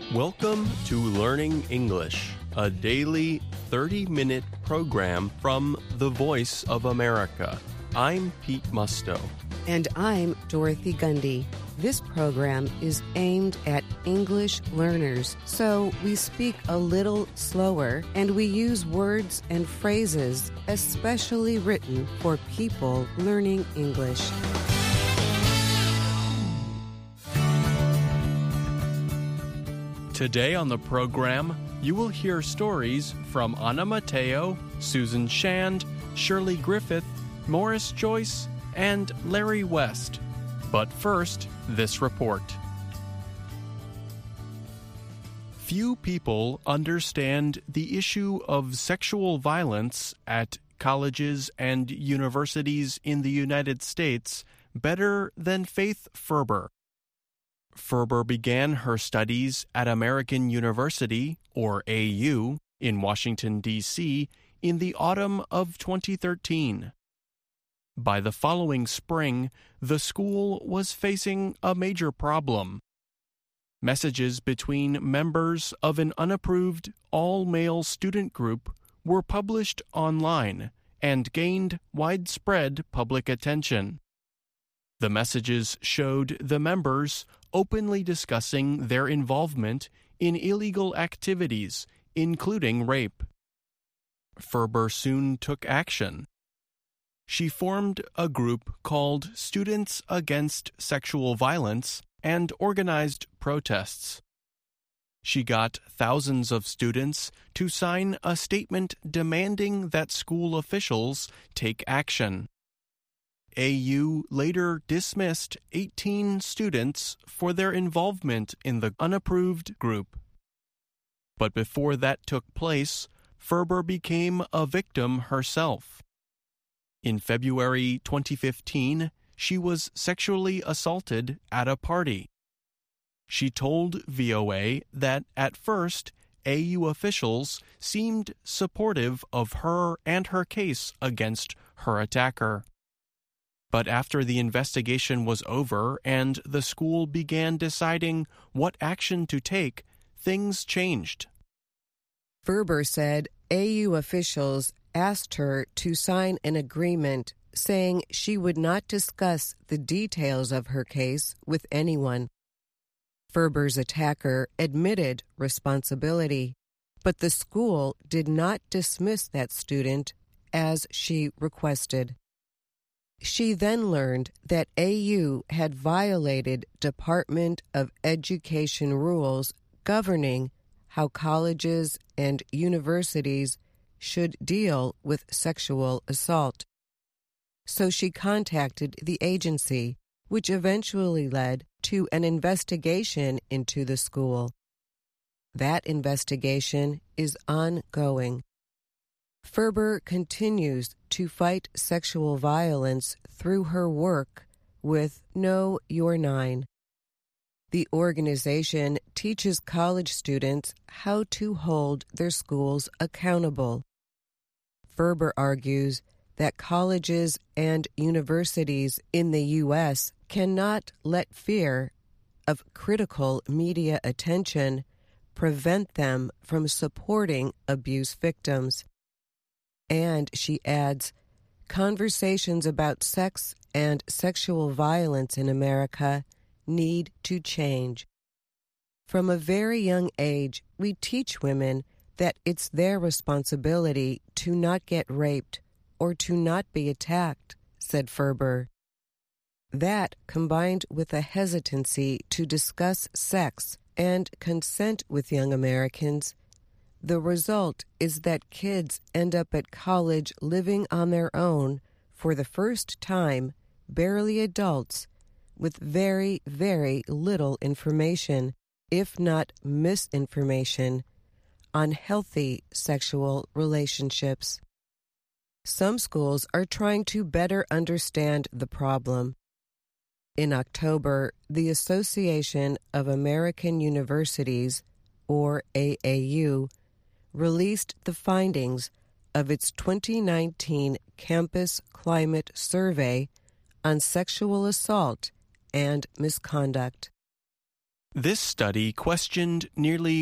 Welcome to Learning English, a daily 30-minute program from the Voice of America. I'm Pete Musto. And I'm Dorothy Gundy. This program is aimed at English learners, so we speak a little slower and we use words and phrases especially written for people learning English. Today on the program, you will hear stories from Anna Mateo, Susan Shand, Shirley Griffith, Morris Joyce, and Larry West. But first, this report. Few people understand the issue of sexual violence at colleges and universities in the United States better than Faith Ferber. Ferber began her studies at American University, or AU, in Washington, D.C., in the autumn of 2013. By the following spring, the school was facing a major problem. Messages between members of an unapproved all-male student group were published online and gained widespread public attention. The messages showed the members openly discussing their involvement in illegal activities, including rape. Ferber soon took action. She formed a group called Students Against Sexual Violence and organized protests. She got thousands of students to sign a statement demanding that school officials take action. AU later dismissed 18 students for their involvement in the unapproved group. But before that took place, Ferber became a victim herself. In February 2015, she was sexually assaulted at a party. She told VOA that at first, AU officials seemed supportive of her and her case against her attacker. But after the investigation was over and the school began deciding what action to take, things changed. Ferber said AU officials asked her to sign an agreement saying she would not discuss the details of her case with anyone. Ferber's attacker admitted responsibility, but the school did not dismiss that student as she requested. She then learned that AU had violated Department of Education rules governing how colleges and universities should deal with sexual assault. So she contacted the agency, which eventually led to an investigation into the school. That investigation is ongoing. Ferber continues to fight sexual violence through her work with Know Your 9. The organization teaches college students how to hold their schools accountable. Ferber argues that colleges and universities in the U.S. cannot let fear of critical media attention prevent them from supporting abuse victims. And she adds, conversations about sex and sexual violence in America need to change. From a very young age, we teach women that it's their responsibility to not get raped or to not be attacked, said Ferber. That, combined with a hesitancy to discuss sex and consent with young Americans, the result is that kids end up at college living on their own for the first time, barely adults, with very, very little information, if not misinformation, on healthy sexual relationships. Some schools are trying to better understand the problem. In October, the Association of American Universities, or AAU, released the findings of its 2019 Campus Climate Survey on sexual assault and misconduct. This study questioned nearly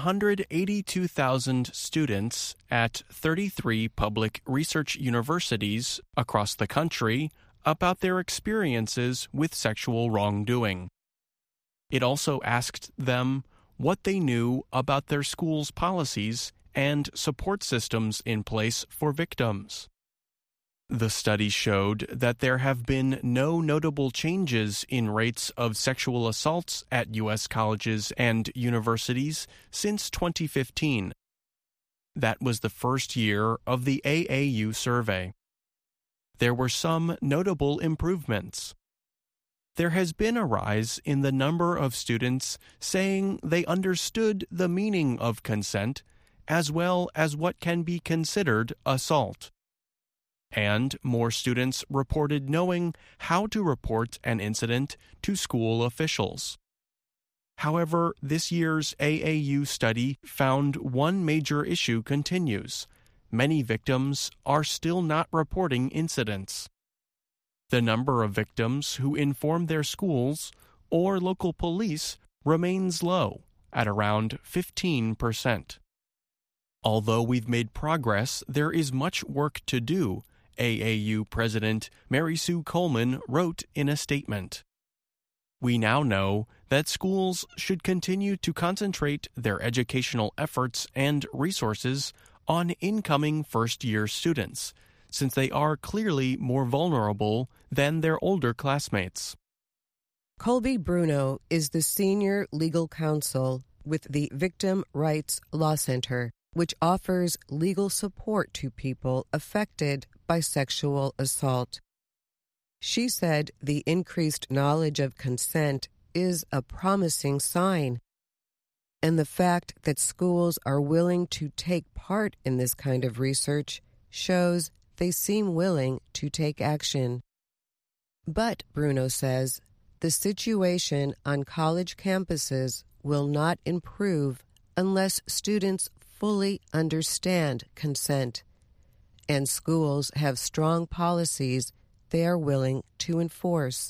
182,000 students at 33 public research universities across the country about their experiences with sexual wrongdoing. It also asked them what they knew about their school's policies and support systems in place for victims. The study showed that there have been no notable changes in rates of sexual assaults at U.S. colleges and universities since 2015. That was the first year of the AAU survey. There were some notable improvements. There has been a rise in the number of students saying they understood the meaning of consent as well as what can be considered assault. And more students reported knowing how to report an incident to school officials. However, this year's AAU study found one major issue continues. Many victims are still not reporting incidents. The number of victims who inform their schools or local police remains low, at around 15%. Although we've made progress, there is much work to do, AAU President Mary Sue Coleman wrote in a statement. We now know that schools should continue to concentrate their educational efforts and resources on incoming first-year students, since they are clearly more vulnerable than their older classmates. Colby Bruno is the senior legal counsel with the Victim Rights Law Center, which offers legal support to people affected by sexual assault. She said the increased knowledge of consent is a promising sign, and the fact that schools are willing to take part in this kind of research shows they seem willing to take action. But, Bruno says, the situation on college campuses will not improve unless students fully understand consent, and schools have strong policies they are willing to enforce.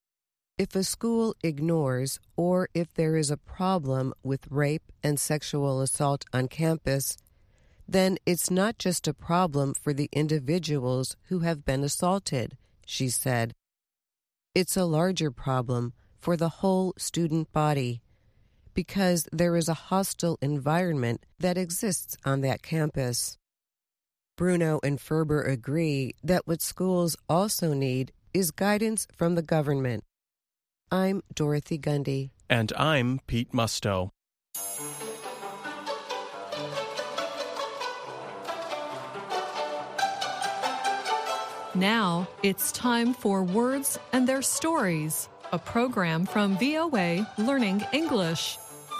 If a school ignores or if there is a problem with rape and sexual assault on campus, then it's not just a problem for the individuals who have been assaulted, she said. It's a larger problem for the whole student body, because there is a hostile environment that exists on that campus. Bruno and Ferber agree that what schools also need is guidance from the government. I'm Dorothy Gundy. And I'm Pete Musto. Now it's time for Words and Their Stories, a program from VOA Learning English.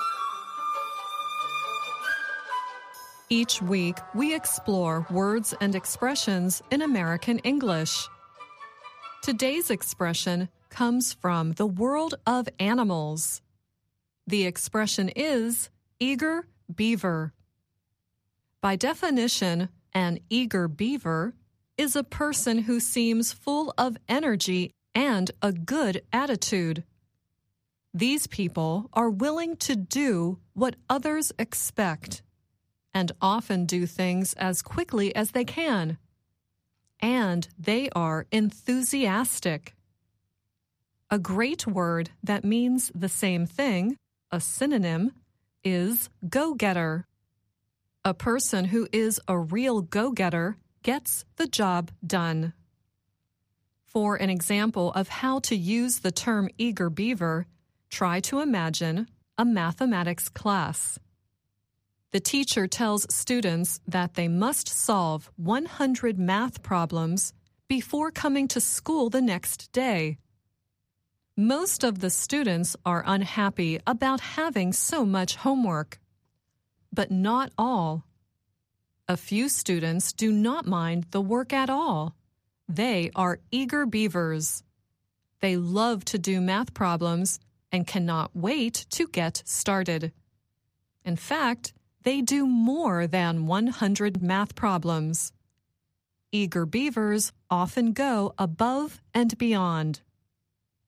Each week, we explore words and expressions in American English. Today's expression comes from the world of animals. The expression is eager beaver. By definition, an eager beaver is a person who seems full of energy and a good attitude. These people are willing to do what others expect, and often do things as quickly as they can. And they are enthusiastic. A great word that means the same thing, a synonym, is go-getter. A person who is a real go-getter gets the job done. For an example of how to use the term eager beaver, try to imagine a mathematics class. The teacher tells students that they must solve 100 math problems before coming to school the next day. Most of the students are unhappy about having so much homework, but not all. A few students do not mind the work at all. They are eager beavers. They love to do math problems and cannot wait to get started. In fact, they do more than 100 math problems. Eager beavers often go above and beyond.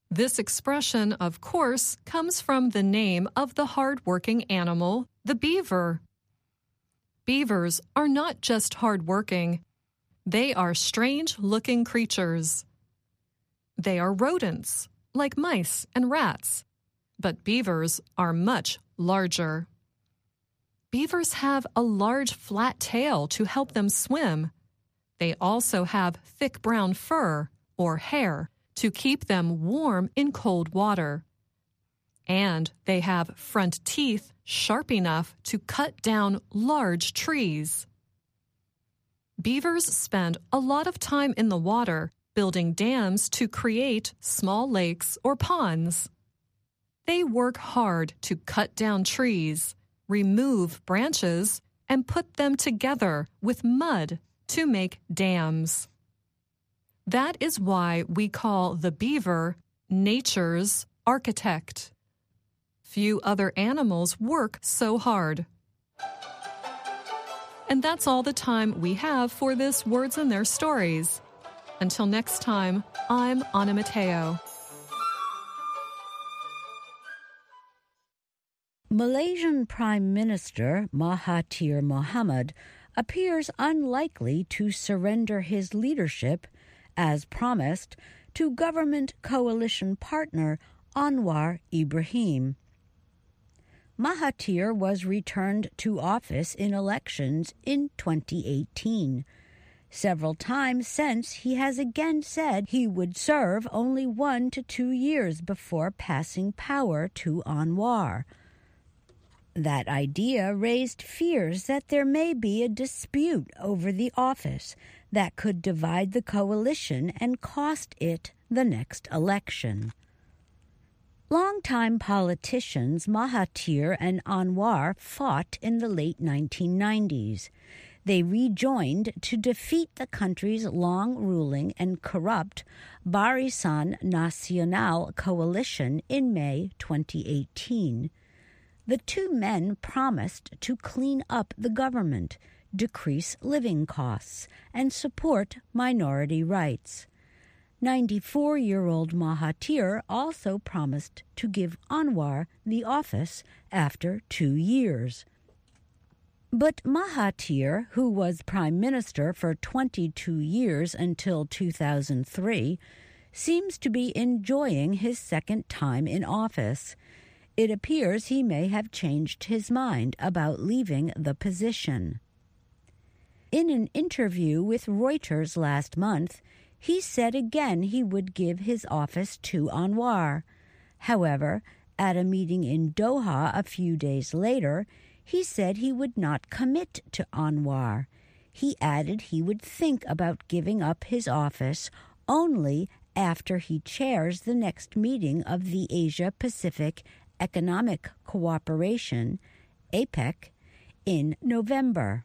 This expression, of course, comes from the name of the hard-working animal, the beaver. Beavers are not just hard-working. They are strange-looking creatures. They are rodents, like mice and rats, but beavers are much larger. Beavers have a large flat tail to help them swim. They also have thick brown fur, or hair, to keep them warm in cold water. And they have front teeth sharp enough to cut down large trees. Beavers spend a lot of time in the water building dams to create small lakes or ponds. They work hard to cut down trees, remove branches, and put them together with mud to make dams. That is why we call the beaver nature's architect. Few other animals work so hard. And that's all the time we have for this Words and Their Stories. Until next time, I'm Ana Mateo. Malaysian Prime Minister Mahathir Mohamad appears unlikely to surrender his leadership, as promised, to government coalition partner Anwar Ibrahim. Mahathir was returned to office in elections in 2018. Several times since, he has again said he would serve only 1 to 2 years before passing power to Anwar. That idea raised fears that there may be a dispute over the office that could divide the coalition and cost it the next election. Longtime politicians Mahathir and Anwar fought in the late 1990s. They rejoined to defeat the country's long-ruling and corrupt Barisan Nasional coalition in May 2018. The two men promised to clean up the government, decrease living costs, and support minority rights. 94-year-old Mahathir also promised to give Anwar the office after 2 years. But Mahathir, who was prime minister for 22 years until 2003, seems to be enjoying his second time in office. It appears he may have changed his mind about leaving the position. In an interview with Reuters last month, he said again he would give his office to Anwar. However, at a meeting in Doha a few days later, he said he would not commit to Anwar. He added he would think about giving up his office only after he chairs the next meeting of the Asia-Pacific Economic Cooperation, APEC, in November.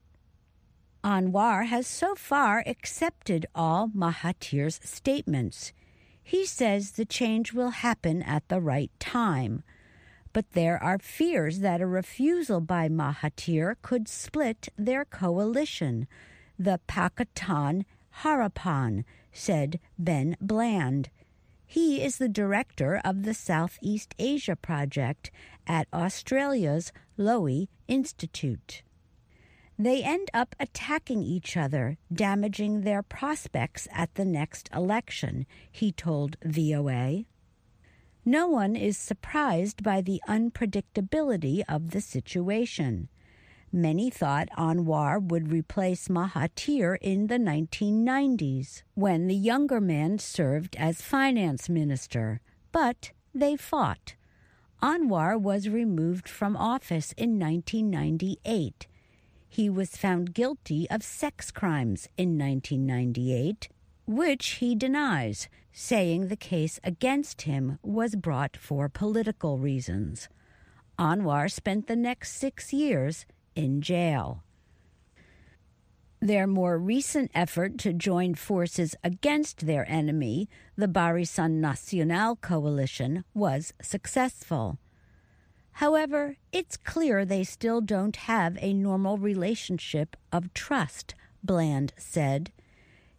Anwar has so far accepted all Mahathir's statements. He says the change will happen at the right time. But there are fears that a refusal by Mahathir could split their coalition, the Pakatan Harapan, said Ben Bland. He is the director of the Southeast Asia Project at Australia's Lowy Institute. They end up attacking each other, damaging their prospects at the next election, he told VOA. No one is surprised by the unpredictability of the situation. Many thought Anwar would replace Mahathir in the 1990s, when the younger man served as finance minister, but they fought. Anwar was removed from office in 1998. He was found guilty of sex crimes in 1998, which he denies, saying the case against him was brought for political reasons. Anwar spent the next 6 years in jail. Their more recent effort to join forces against their enemy, the Barisan Nasional coalition, was successful. However, it's clear they still don't have a normal relationship of trust, Bland said.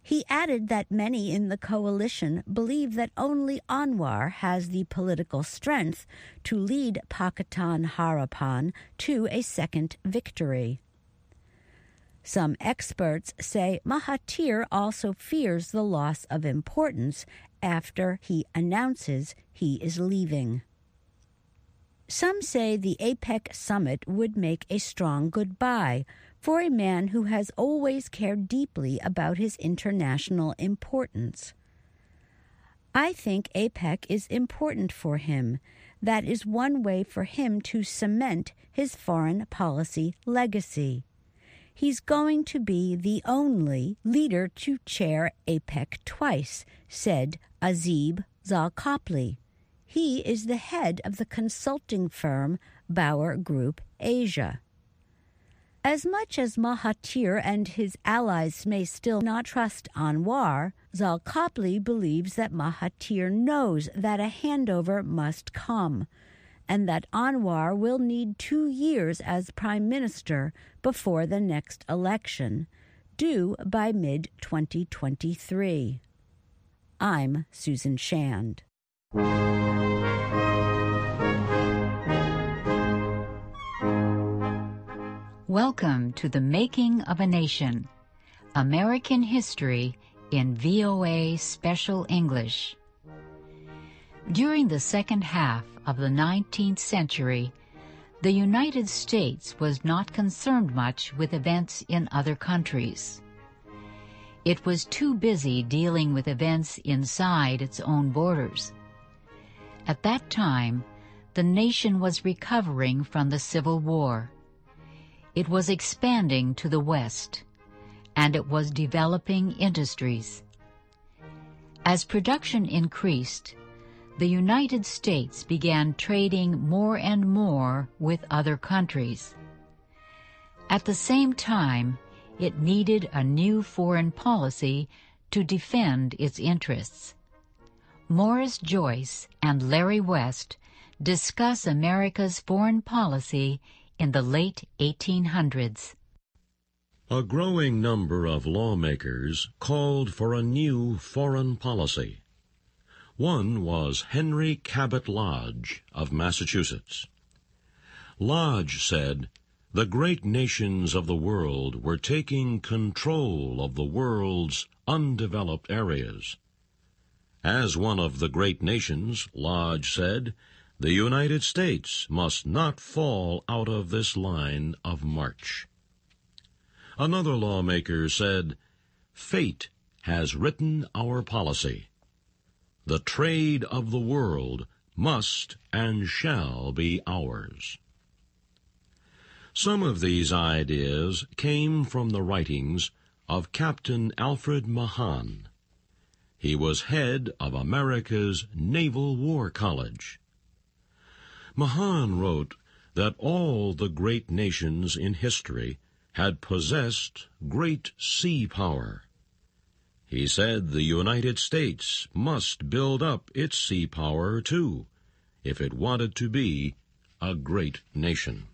He added that many in the coalition believe that only Anwar has the political strength to lead Pakatan Harapan to a second victory. Some experts say Mahathir also fears the loss of importance after he announces he is leaving. Some say the APEC summit would make a strong goodbye for a man who has always cared deeply about his international importance. I think APEC is important for him. That is one way for him to cement his foreign policy legacy. He's going to be the only leader to chair APEC twice, said Azib Zalkapli. He is the head of the consulting firm Bauer Group Asia. As much as Mahathir and his allies may still not trust Anwar, Zalkapli believes that Mahathir knows that a handover must come, and that Anwar will need 2 years as prime minister before the next election, due by mid-2023. I'm Susan Shand. Welcome to The Making of a Nation, American History in VOA Special English. During the second half of the 19th century, the United States was not concerned much with events in other countries. It was too busy dealing with events inside its own borders. At that time, the nation was recovering from the Civil War. It was expanding to the west, and it was developing industries. As production increased, the United States began trading more and more with other countries. At the same time, it needed a new foreign policy to defend its interests. Morris Joyce and Larry West discuss America's foreign policy in the late 1800s. A growing number of lawmakers called for a new foreign policy. One was Henry Cabot Lodge of Massachusetts. Lodge said, "The great nations of the world were taking control of the world's undeveloped areas." As one of the great nations, Lodge said, the United States must not fall out of this line of march. Another lawmaker said, "Fate has written our policy. The trade of the world must and shall be ours." Some of these ideas came from the writings of Captain Alfred Mahan. He was head of America's Naval War College. Mahan wrote that all the great nations in history had possessed great sea power. He said the United States must build up its sea power too, if it wanted to be a great nation.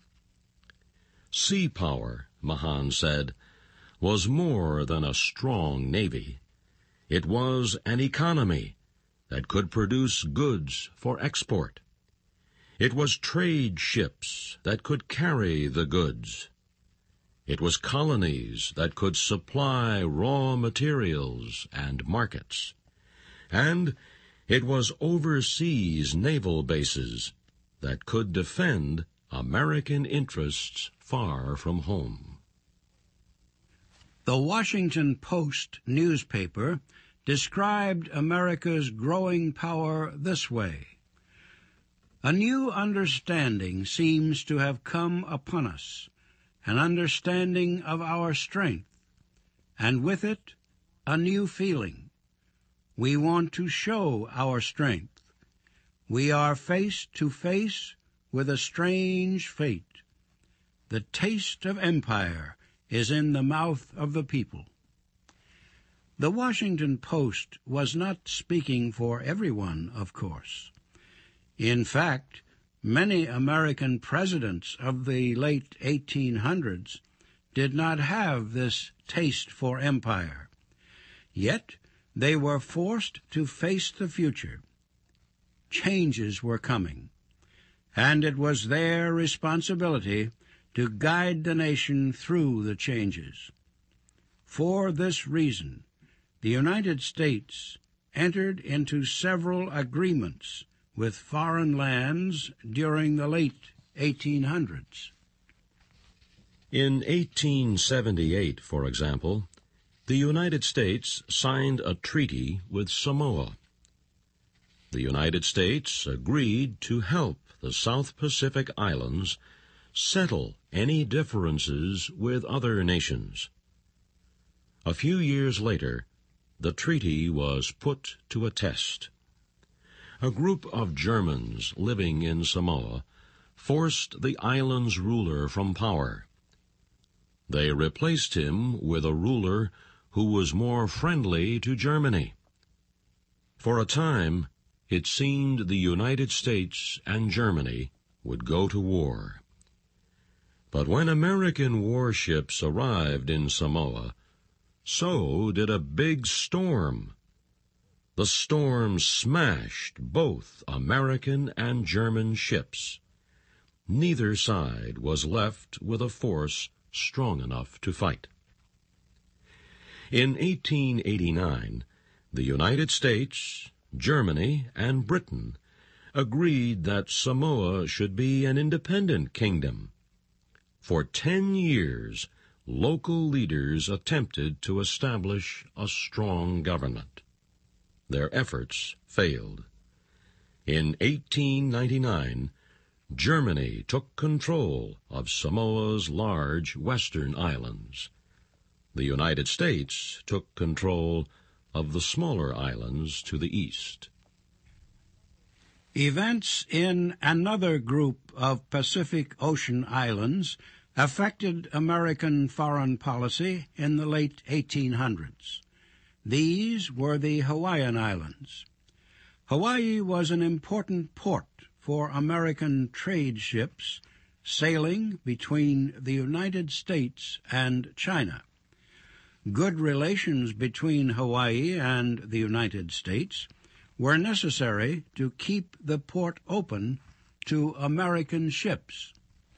Sea power, Mahan said, was more than a strong navy. It was an economy that could produce goods for export. It was trade ships that could carry the goods. It was colonies that could supply raw materials and markets. And it was overseas naval bases that could defend American interests far from home. The Washington Post newspaper described America's growing power this way: "A new understanding seems to have come upon us, an understanding of our strength, and with it a new feeling. We want to show our strength. We are face to face with a strange fate. The taste of empire is in the mouth of the people." The Washington Post was not speaking for everyone, of course. In fact, many American presidents of the late 1800s did not have this taste for empire. Yet they were forced to face the future. Changes were coming, and it was their responsibility to guide the nation through the changes. For this reason, the United States entered into several agreements with foreign lands during the late 1800s. In 1878, for example, the United States signed a treaty with Samoa. The United States agreed to help the South Pacific Islands settle any differences with other nations. A few years later, the treaty was put to a test. A group of Germans living in Samoa forced the island's ruler from power. They replaced him with a ruler who was more friendly to Germany. For a time, it seemed the United States and Germany would go to war. But when American warships arrived in Samoa, so did a big storm. The storm smashed both American and German ships. Neither side was left with a force strong enough to fight. In 1889, the United States, Germany, and Britain agreed that Samoa should be an independent kingdom. For 10 years, local leaders attempted to establish a strong government. Their efforts failed. In 1899, Germany took control of Samoa's large western islands. The United States took control of the smaller islands to the east. Events in another group of Pacific Ocean islands affected American foreign policy in the late 1800s. These were the Hawaiian Islands. Hawaii was an important port for American trade ships sailing between the United States and China. Good relations between Hawaii and the United States were necessary to keep the port open to American ships.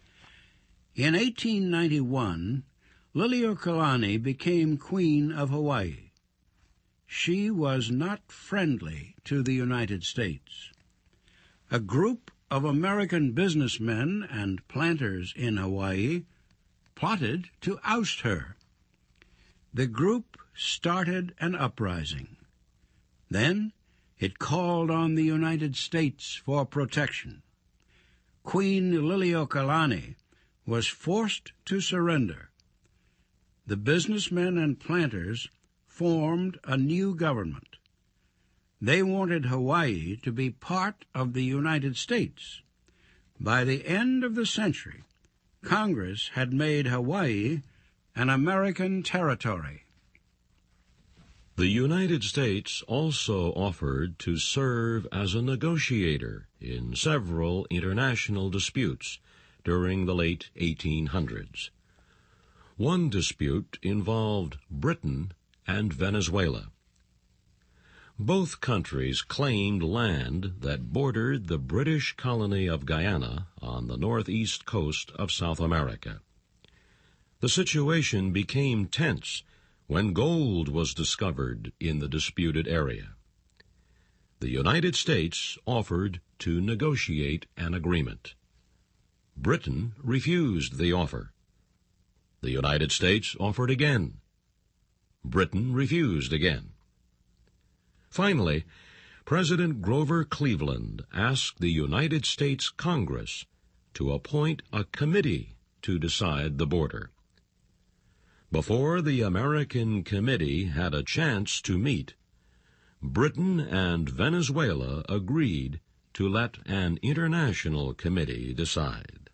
In 1891, Liliuokalani became Queen of Hawaii. She was not friendly to the United States. A group of American businessmen and planters in Hawaii plotted to oust her. The group started an uprising. Then it called on the United States for protection. Queen Liliuokalani was forced to surrender. The businessmen and planters formed a new government. They wanted Hawaii to be part of the United States. By the end of the century, Congress had made Hawaii an American territory. The United States also offered to serve as a negotiator in several international disputes during the late 1800s. One dispute involved Britain and Venezuela. Both countries claimed land that bordered the British colony of Guyana on the northeast coast of South America. The situation became tense when gold was discovered in the disputed area. The United States offered to negotiate an agreement. Britain refused the offer. The United States offered again. Britain refused again. Finally, President Grover Cleveland asked the United States Congress to appoint a committee to decide the border. Before the American committee had a chance to meet, Britain and Venezuela agreed to let an international committee decide.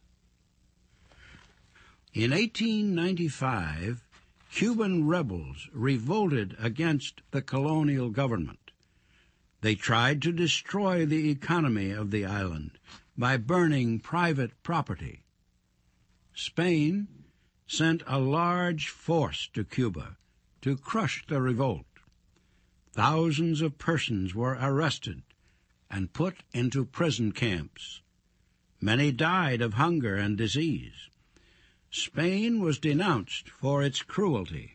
In 1895, Cuban rebels revolted against the colonial government. They tried to destroy the economy of the island by burning private property. Spain sent a large force to Cuba to crush the revolt. thousands of persons were arrested and put into prison camps. Many died of hunger and disease. Spain was denounced for its cruelty.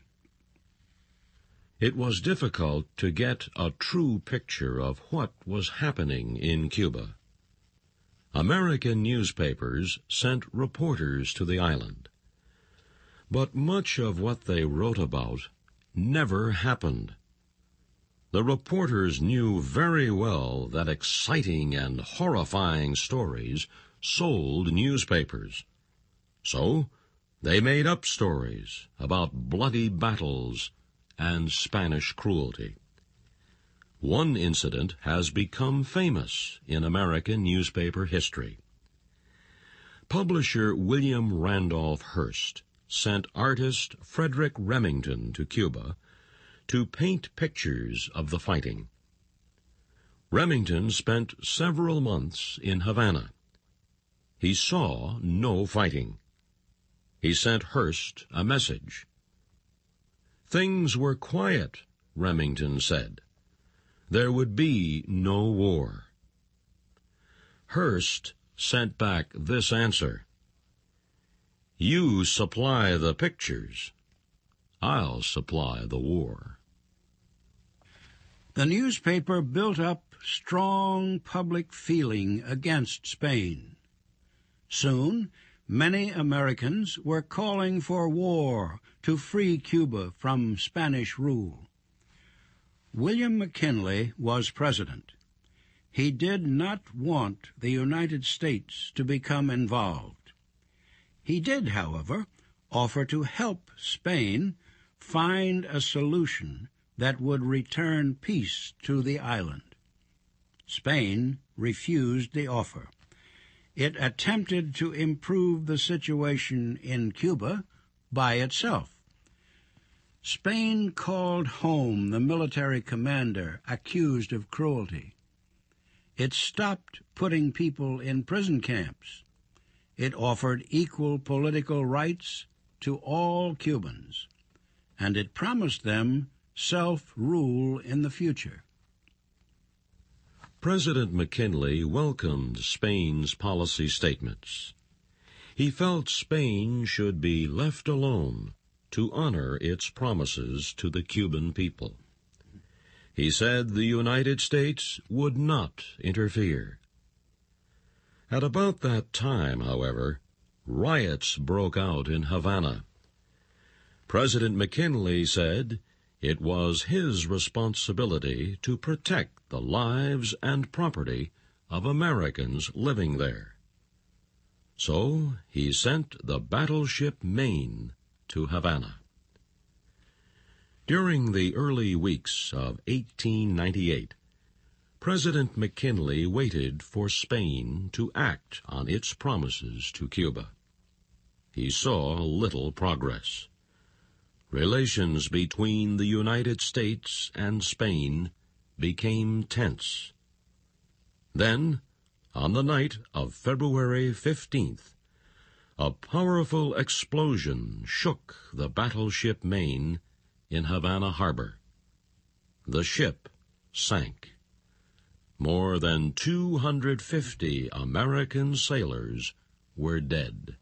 It was difficult to get a true picture of what was happening in Cuba. American newspapers sent reporters to the island. But much of what they wrote about never happened. The reporters knew very well that exciting and horrifying stories sold newspapers. So they made up stories about bloody battles and Spanish cruelty. One incident has become famous in American newspaper history. Publisher William Randolph Hearst sent artist Frederick Remington to Cuba to paint pictures of the fighting. Remington spent several months in Havana. He saw no fighting. He sent Hearst a message. Things were quiet, Remington said. There would be no war. Hearst sent back this answer. You supply the pictures. I'll supply the war. The newspaper built up strong public feeling against Spain. Soon, many Americans were calling for war to free Cuba from Spanish rule. William McKinley was president. He did not want the United States to become involved. He did, however, offer to help Spain find a solution that would return peace to the island. Spain refused the offer. It attempted to improve the situation in Cuba by itself. Spain called home the military commander accused of cruelty. It stopped putting people in prison camps. It offered equal political rights to all Cubans, and it promised them self-rule in the future. President McKinley welcomed Spain's policy statements. He felt Spain should be left alone to honor its promises to the Cuban people. He said the United States would not interfere. At about that time, however, riots broke out in Havana. President McKinley said it was his responsibility to protect the lives and property of Americans living there. So he sent the battleship Maine to Havana. During the early weeks of 1898, President McKinley waited for Spain to act on its promises to Cuba. He saw little progress. Relations between the United States and Spain became tense. Then, on the night of February 15th, a powerful explosion shook the battleship Maine in Havana Harbor. The ship sank. More than 250 American sailors were dead.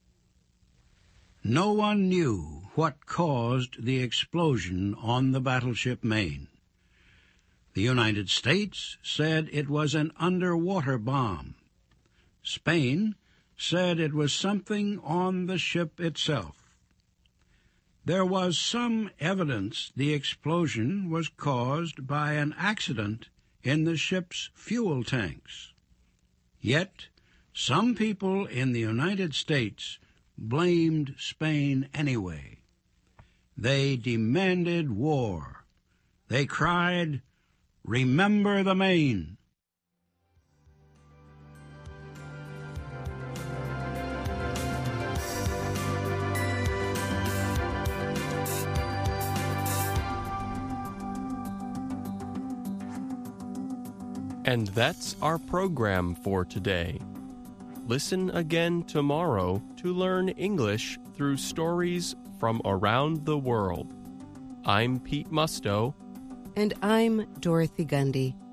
No one knew what caused the explosion on the battleship Maine. The United States said it was an underwater bomb. Spain said it was something on the ship itself. There was some evidence the explosion was caused by an accident in the ship's fuel tanks. Yet, some people in the United States blamed Spain anyway. They demanded war. They cried, "Remember the Maine!" And that's our program for today. Listen again tomorrow to learn English through stories from around the world. I'm Pete Musto. And I'm Dorothy Gundy.